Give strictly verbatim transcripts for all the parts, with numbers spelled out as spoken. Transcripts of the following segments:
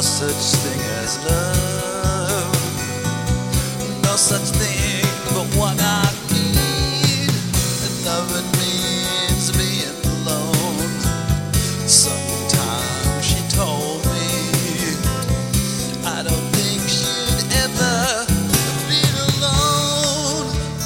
no such thing as love, no such thing but what I need. And loving means being alone. Sometimes she told me I don't think she'd ever be alone.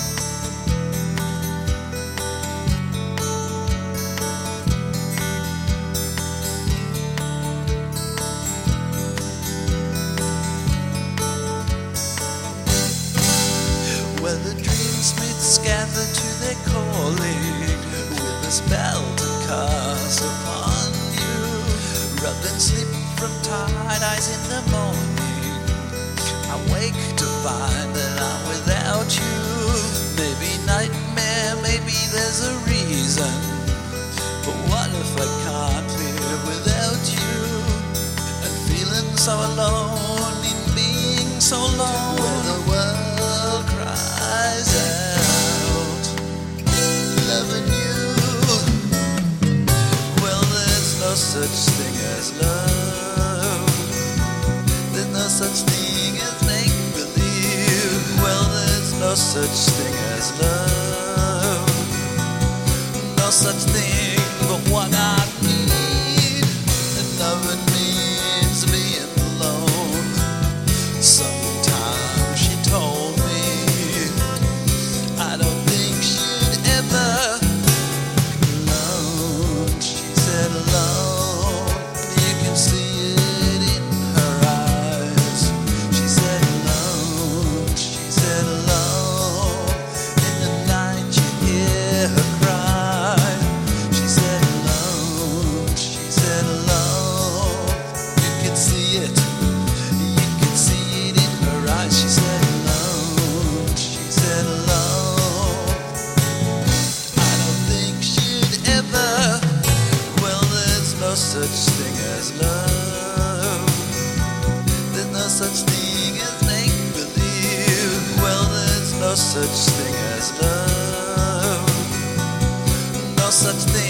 Where the dreamsmiths gather to their calling, with a spell to cast upon you. Rubbed and sleep from tired eyes in the morning. I wake to find that I'm without you. Maybe nightmare, maybe there's a reason. But what if I can't live without you? And feeling so alone in being so alone. Where the world cries out, loving you. Well, there's no such thing as love. There's no such thing as make believe. Well, there's no such thing as love, no such thing but what I need. And loving means being alone. Sometimes she told me I don't think she'd ever alone. She said alone, you can see it in her eyes. She said alone, she said alone, in the night you hear her cry. She said alone, she said alone, you can see it, you can see it in her eyes. She said alone, she said alone, I don't think she'd ever. Well, there's no such thing as love. There's no such thing as make believe. Well, there's no such thing as love, no such thing